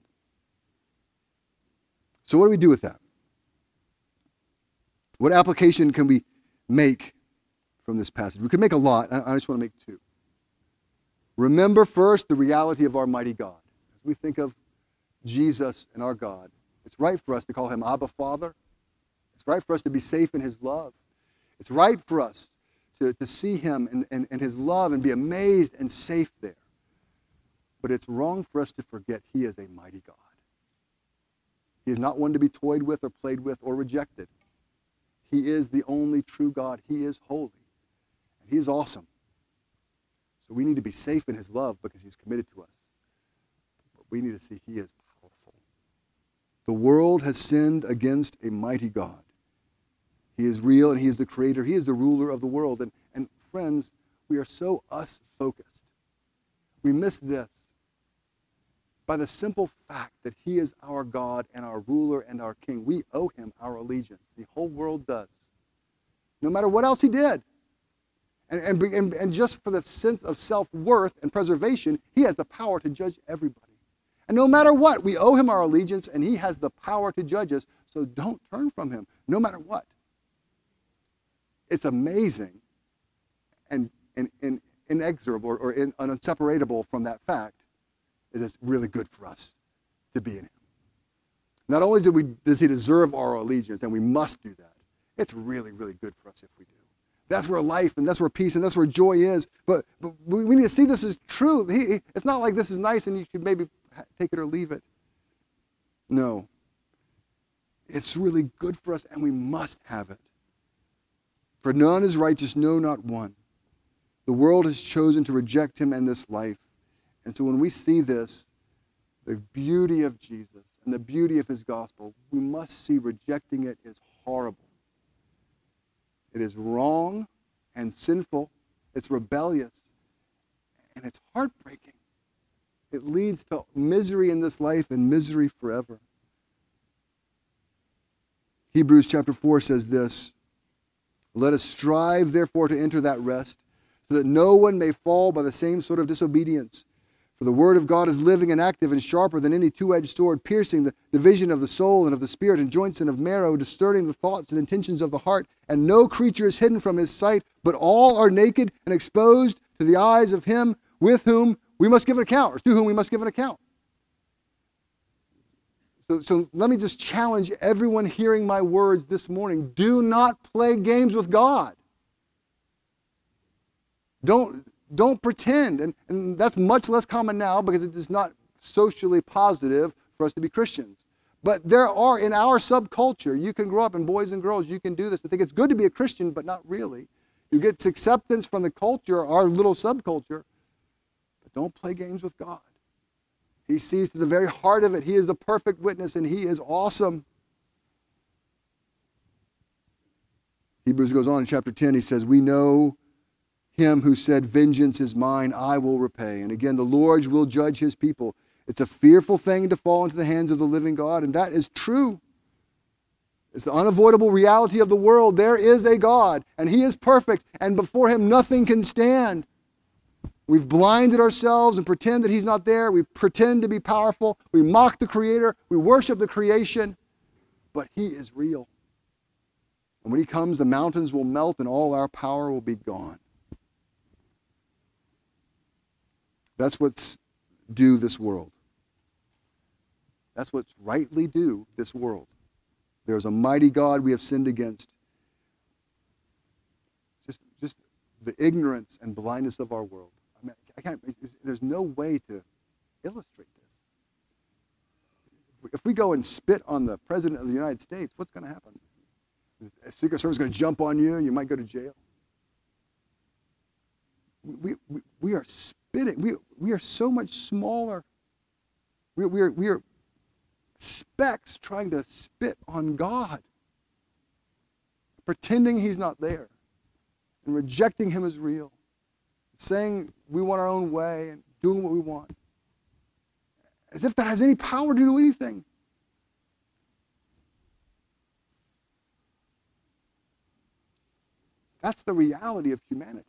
So what do we do with that? What application can we make from this passage? We could make a lot. I just want to make two. Remember first the reality of our mighty God. As we think of Jesus and our God, it's right for us to call him Abba Father. It's right for us to be safe in his love. It's right for us to see him and his love and be amazed and safe there. But it's wrong for us to forget he is a mighty God. He is not one to be toyed with or played with or rejected. He is the only true God. He is holy. And he is awesome. So we need to be safe in his love because he's committed to us. But we need to see he is powerful. The world has sinned against a mighty God. He is real and he is the creator. He is the ruler of the world. And friends, we are so us-focused. We miss this. By the simple fact that he is our God and our ruler and our king, we owe him our allegiance. The whole world does. No matter what else he did. And just for the sense of self-worth and preservation, he has the power to judge everybody. And no matter what, we owe him our allegiance, and he has the power to judge us, so don't turn from him, no matter what. It's amazing and inexorable or inseparable from that fact is it's really good for us to be in him. Not only does he deserve our allegiance, and we must do that, it's really, really good for us if we do. That's where life and that's where peace and that's where joy is. But we need to see this as true. It's not like this is nice and you should maybe take it or leave it. No. It's really good for us and we must have it. For none is righteous, no, not one. The world has chosen to reject him and this life. And so when we see this, the beauty of Jesus and the beauty of his gospel, we must see rejecting it is horrible. It is wrong and sinful. It's rebellious. And it's heartbreaking. It leads to misery in this life and misery forever. Hebrews chapter 4 says this, let us strive, therefore, to enter that rest, so that no one may fall by the same sort of disobedience. For the word of God is living and active and sharper than any two-edged sword, piercing the division of the soul and of the spirit and joints and of marrow, discerning the thoughts and intentions of the heart. And no creature is hidden from his sight, but all are naked and exposed to the eyes of him with whom we must give an account, or to whom we must give an account. So let me just challenge everyone hearing my words this morning. Do not play games with God. Don't pretend. And that's much less common now because it is not socially positive for us to be Christians. But there are, in our subculture, you can grow up, and boys and girls, you can do this. I think it's good to be a Christian, but not really. You get acceptance from the culture, our little subculture, but don't play games with God. He sees to the very heart of it. He is the perfect witness, and he is awesome. Hebrews goes on in chapter 10. He says, we know him who said, vengeance is mine, I will repay. And again, the Lord will judge his people. It's a fearful thing to fall into the hands of the living God, and that is true. It's the unavoidable reality of the world. There is a God, and he is perfect, and before him nothing can stand. We've blinded ourselves and pretend that he's not there. We pretend to be powerful. We mock the Creator. We worship the creation. But he is real. And when he comes, the mountains will melt and all our power will be gone. That's what's due this world. That's what's rightly due this world. There's a mighty God we have sinned against. Just the ignorance and blindness of our world. I mean, there's no way to illustrate this. If we go and spit on the President of the United States, what's going to happen? A Secret Service is going to jump on you, and you might go to jail. We are spitting. We are so much smaller. We are specks trying to spit on God, pretending he's not there, and rejecting him as real, saying we want our own way and doing what we want, as if that has any power to do anything. That's the reality of humanity.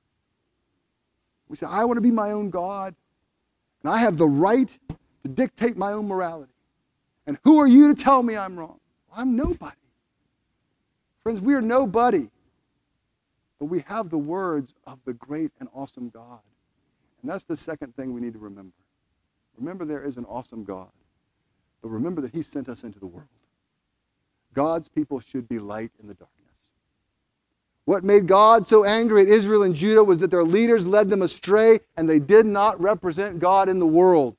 We say, I want to be my own God, and I have the right to dictate my own morality. And who are you to tell me I'm wrong? Well, I'm nobody. Friends, we are nobody. But we have the words of the great and awesome God. And that's the second thing we need to remember. Remember there is an awesome God. But remember that he sent us into the world. God's people should be light in the darkness. What made God so angry at Israel and Judah was that their leaders led them astray and they did not represent God in the world.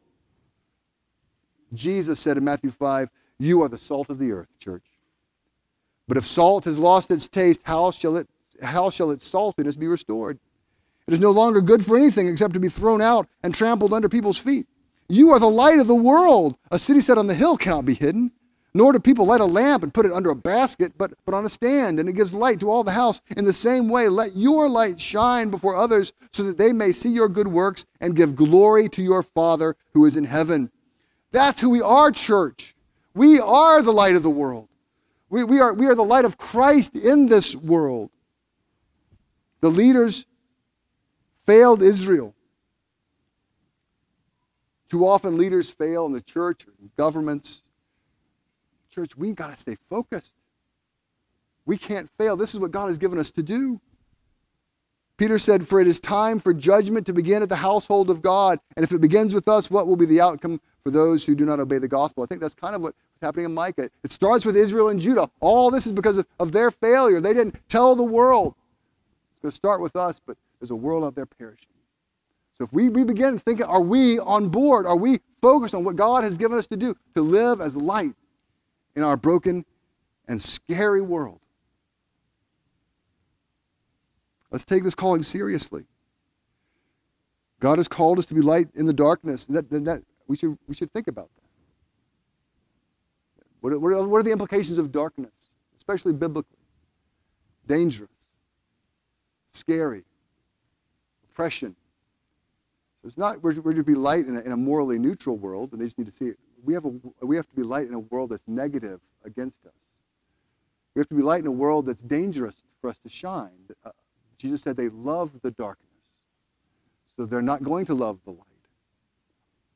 Jesus said in Matthew 5, you are the salt of the earth, church. But if salt has lost its taste, how shall its saltiness be restored? It is no longer good for anything except to be thrown out and trampled under people's feet. You are the light of the world. A city set on the hill cannot be hidden. Nor do people light a lamp and put it under a basket, but on a stand, and it gives light to all the house. In the same way, let your light shine before others so that they may see your good works and give glory to your Father who is in heaven. That's who we are, church. We are the light of the world. We are the light of Christ in this world. The leaders failed Israel. Too often leaders fail in the church or in governments. Church, we've got to stay focused. We can't fail. This is what God has given us to do. Peter said, for it is time for judgment to begin at the household of God. And if it begins with us, what will be the outcome for those who do not obey the gospel? I think that's kind of what's happening in Micah. It starts with Israel and Judah. All this is because of their failure. They didn't tell the world. It's going to start with us, but there's a world out there perishing. So if we begin thinking, are we on board? Are we focused on what God has given us to do? To live as light in our broken and scary world. Let's take this calling seriously. God has called us to be light in the darkness. That we should think about that. What are the implications of darkness, especially biblically? Dangerous, scary, oppression. So it's not we're to be light in a morally neutral world, and they just need to see it. We have to be light in a world that's negative against us. We have to be light in a world that's dangerous for us to shine. Jesus said they love the darkness, so they're not going to love the light.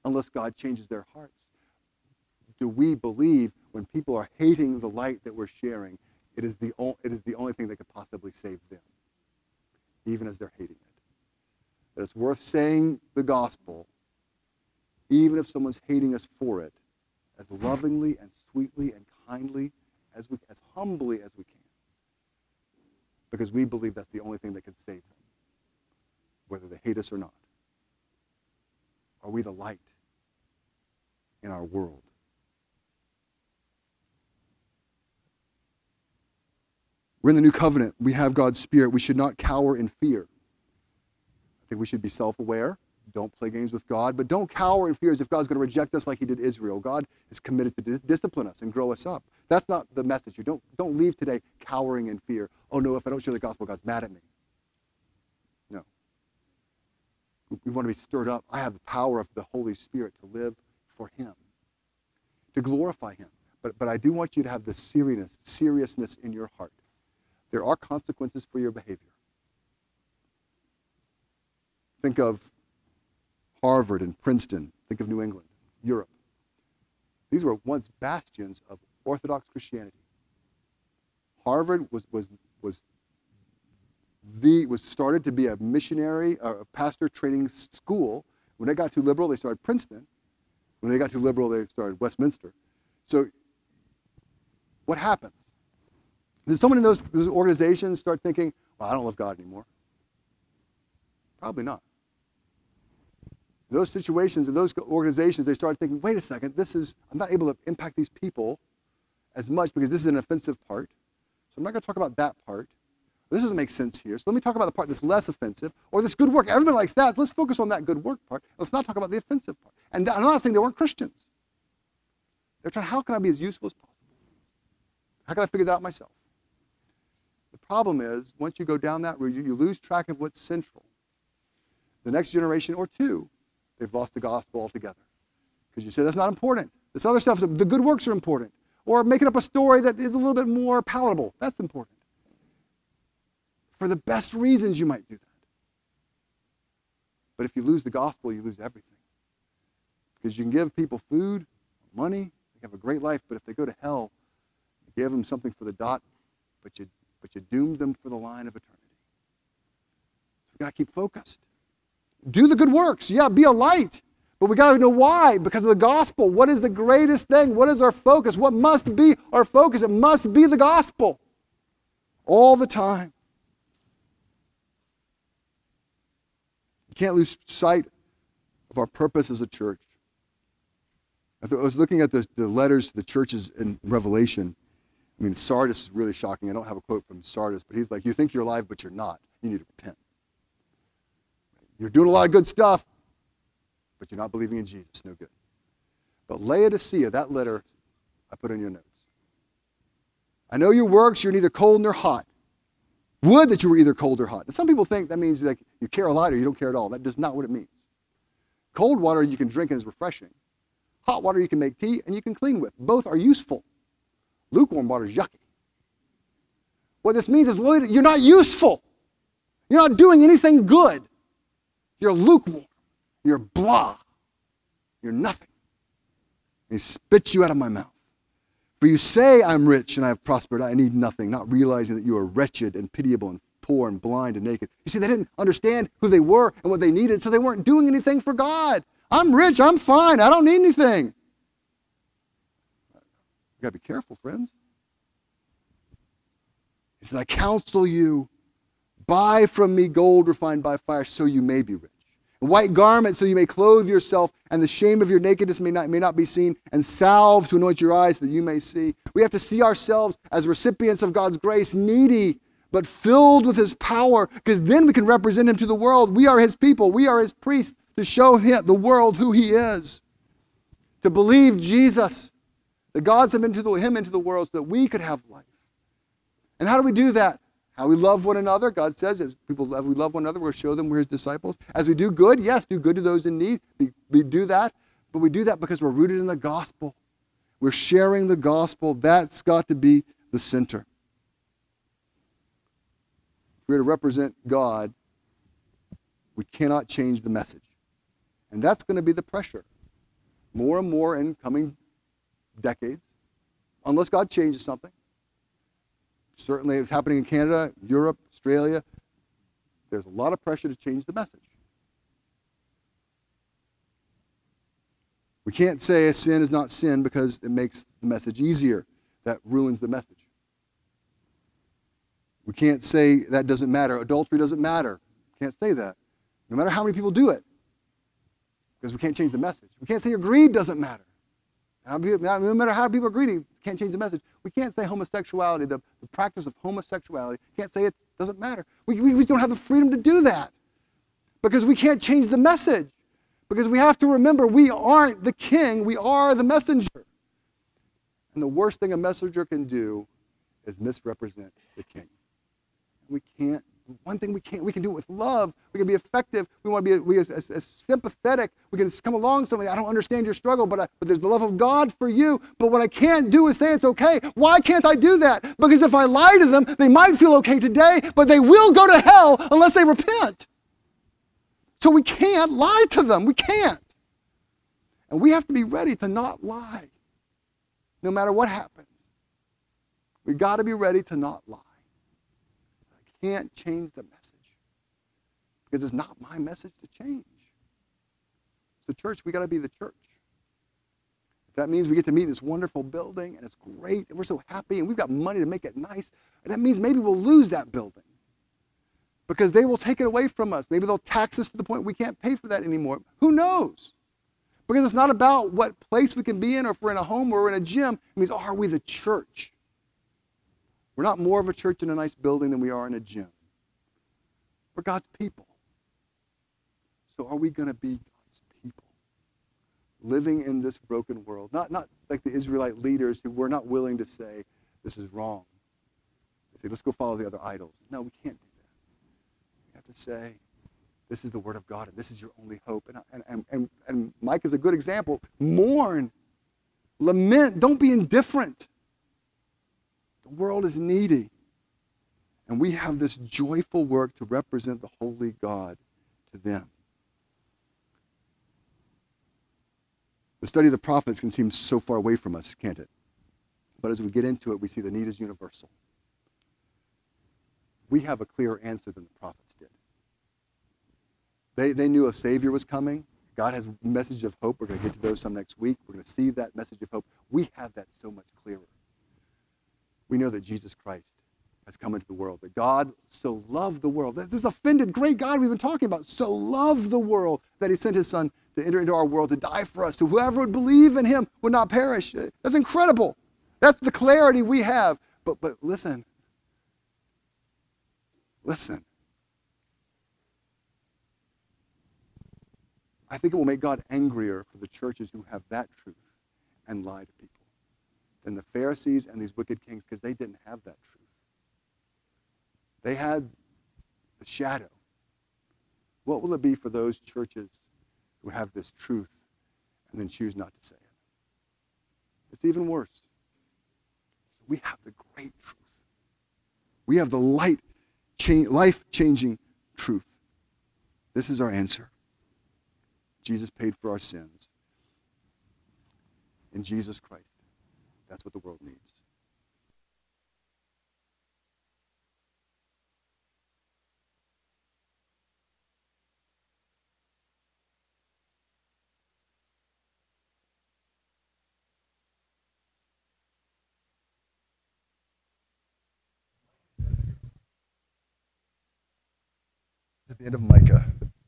unless God changes their hearts. Do we believe when people are hating the light that we're sharing, it is the only thing that could possibly save them, even as they're hating it? That it's worth saying the gospel, even if someone's hating us for it, as lovingly and sweetly and kindly, as humbly as we can. Because we believe that's the only thing that can save them, whether they hate us or not. Are we the light in our world? We're in the new covenant. We have God's Spirit. We should not cower in fear. I think we should be self-aware. Don't play games with God, but don't cower in fear as if God's going to reject us like he did Israel. God is committed to discipline us and grow us up. That's not the message. You don't leave today cowering in fear. Oh no, if I don't share the gospel, God's mad at me. No. We want to be stirred up. I have the power of the Holy Spirit to live for him, to glorify him. But I do want you to have the seriousness in your heart. There are consequences for your behavior. Think of Harvard and Princeton. Think of New England, Europe. These were once bastions of Orthodox Christianity. Harvard was started to be a missionary, a pastor training school. When they got too liberal, they started Princeton. When they got too liberal, they started Westminster. So what happens? Did someone in those organizations start thinking, well, I don't love God anymore? Probably not. In those situations, in those organizations, they started thinking, wait a second, I'm not able to impact these people as much because this is an offensive part. So I'm not going to talk about that part. This doesn't make sense here. So let me talk about the part that's less offensive, or this good work. Everybody likes that. So let's focus on that good work part. Let's not talk about the offensive part. And I'm not saying they weren't Christians. They're trying, how can I be as useful as possible? How can I figure that out myself? The problem is, once you go down that route, you lose track of what's central. The next generation or two, they've lost the gospel altogether. Because you say, that's not important. This other stuff, the good works are important. Or making up a story that is a little bit more palatable. That's important. For the best reasons, you might do that. But if you lose the gospel, you lose everything. Because you can give people food, money, they have a great life, but if they go to hell, you give them something for the dot, but you doomed them for the line of eternity. So we've got to keep focused. Do the good works. Yeah, be a light. But we got to know why. Because of the gospel. What is the greatest thing? What is our focus? What must be our focus? It must be the gospel. All the time. You can't lose sight of our purpose as a church. I was looking at the letters to the churches in Revelation. I mean, Sardis is really shocking. I don't have a quote from Sardis, but he's like, you think you're alive, but you're not. You need to repent. You're doing a lot of good stuff, but you're not believing in Jesus. No good. But Laodicea, that letter I put in your notes. I know your works, you're neither cold nor hot. Would that you were either cold or hot. And some people think that means like you care a lot or you don't care at all. That is not what it means. Cold water you can drink and is refreshing. Hot water you can make tea and you can clean with. Both are useful. Lukewarm water is yucky. What this means is you're not useful. You're not doing anything good. You're lukewarm. You're blah. You're nothing. And he spits you out of my mouth. For you say, I'm rich and I have prospered. I need nothing, not realizing that you are wretched and pitiable and poor and blind and naked. You see, they didn't understand who they were and what they needed, so they weren't doing anything for God. I'm rich. I'm fine. I don't need anything. You got to be careful, friends. He said, I counsel you, buy from me gold refined by fire so you may be rich. And white garments so you may clothe yourself, and the shame of your nakedness may not be seen, and salve to anoint your eyes so that you may see. We have to see ourselves as recipients of God's grace, needy, but filled with his power, because then we can represent him to the world. We are his people. We are his priests to show the world who he is. To believe Jesus, that God sent him into the world so that we could have life. And how do we do that? How we love one another. God says, as we love one another, we'll show them we're his disciples. As we do good, yes, do good to those in need. We do that, but we do that because we're rooted in the gospel. We're sharing the gospel. That's got to be the center. If we're to represent God, we cannot change the message. And that's going to be the pressure. more and more in coming decades, unless God changes something. Certainly it's happening in Canada, Europe, Australia. There's a lot of pressure to change the message. We can't say a sin is not sin because it makes the message easier. That ruins the message. We can't say that doesn't matter. Adultery doesn't matter. Can't say that. No matter how many people do it. Because we can't change the message. We can't say your greed doesn't matter. No matter how people are greedy, can't change the message. We can't say homosexuality, the practice of homosexuality, can't say it doesn't matter. We don't have the freedom to do that. Because we can't change the message. Because we have to remember we aren't the king, we are the messenger. And the worst thing a messenger can do is misrepresent the king. We can't. One thing we can do it with love. We can be effective. We want to be as sympathetic. We can just come along somebody. I don't understand your struggle, but there's the love of God for you. But what I can't do is say it's okay. Why can't I do that? Because if I lie to them, they might feel okay today, but they will go to hell unless they repent. So we can't lie to them. We can't. And we have to be ready to not lie, no matter what happens. We've got to be ready to not lie. I can't change the message because it's not my message to change. So church, we got to be the church. If that means we get to meet in this wonderful building and it's great and we're so happy and we've got money to make it nice, that means maybe we'll lose that building because they will take it away from us. Maybe they'll tax us to the point we can't pay for that anymore. Who knows? Because it's not about what place we can be in or if we're in a home or we're in a gym. It means, are we the church? We're not more of a church in a nice building than we are in a gym. We're God's people. So are we going to be God's people? Living in this broken world. Not like the Israelite leaders who were not willing to say, this is wrong. They say, let's go follow the other idols. No, we can't do that. We have to say, this is the word of God, and this is your only hope. And Mike is a good example. Mourn. Lament. Don't be indifferent. The world is needy. And we have this joyful work to represent the holy God to them. The study of the prophets can seem so far away from us, can't it? But as we get into it, we see the need is universal. We have a clearer answer than the prophets did. They knew a Savior was coming. God has a message of hope. We're going to get to those some next week. We're going to see that message of hope. We have that so much clearer. We know that Jesus Christ has come into the world, that God so loved the world. This offended great God we've been talking about so loved the world that he sent his son to enter into our world to die for us, so whoever would believe in him would not perish. That's incredible. That's the clarity we have. But listen. Listen. I think it will make God angrier for the churches who have that truth and lie to people than the Pharisees and these wicked kings, because they didn't have that truth. They had the shadow. What will it be for those churches who have this truth and then choose not to say it? It's even worse. So we have the great truth. We have the life-changing truth. This is our answer. Jesus paid for our sins. In Jesus Christ. That's what the world needs. At the end of Micah.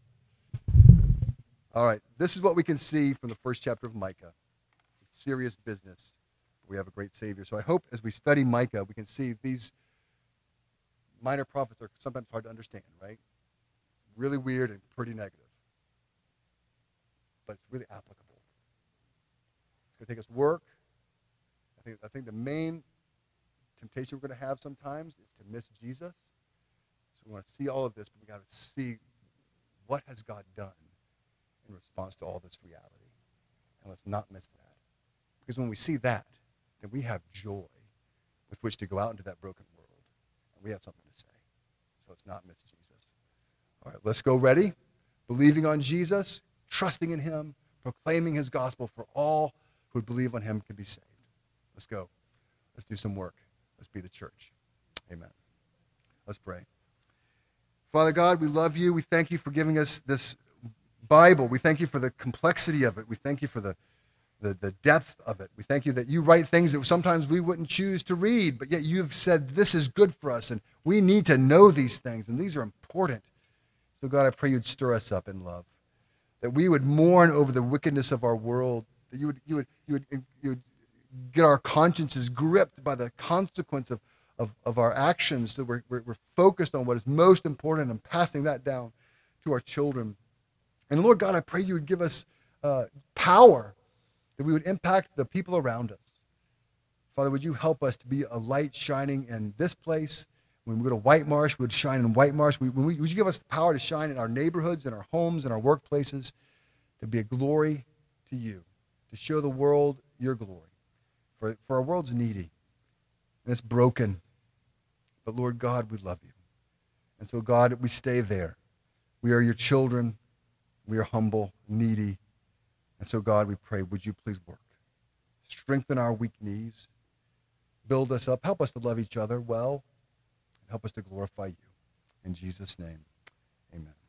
All right, this is what we can see from the first chapter of Micah. It's serious business. We have a great Savior. So I hope as we study Micah, we can see these minor prophets are sometimes hard to understand, right? Really weird and pretty negative. But it's really applicable. It's going to take us work. I think the main temptation we're going to have sometimes is to miss Jesus. So we want to see all of this, but we got to see what has God done in response to all this reality. And let's not miss that. Because when we see that, then we have joy with which to go out into that broken world. And we have something to say. So let's not miss Jesus. All right, let's go ready. Believing on Jesus, trusting in him, proclaiming his gospel for all who would believe on him can be saved. Let's go. Let's do some work. Let's be the church. Amen. Let's pray. Father God, we love you. We thank you for giving us this Bible. We thank you for the complexity of it. We thank you for the depth of it. We thank you that you write things that sometimes we wouldn't choose to read, but yet you've said this is good for us, and we need to know these things, and these are important. So God, I pray you'd stir us up in love, that we would mourn over the wickedness of our world, that you would get our consciences gripped by the consequence of our actions, that we're focused on what is most important and passing that down to our children. And Lord God, I pray you would give us power, that we would impact the people around us. Father, would you help us to be a light shining in this place? When we go to White Marsh, we would shine in White Marsh. Would you give us the power to shine in our neighborhoods, in our homes, in our workplaces, to be a glory to you, to show the world your glory? For our world's needy, and it's broken. But Lord God, we love you. And so God, we stay there. We are your children. We are humble, needy. And so God, we pray, would you please work? Strengthen our weak knees. Build us up. Help us to love each other well. Help us to glorify you. In Jesus' name, amen.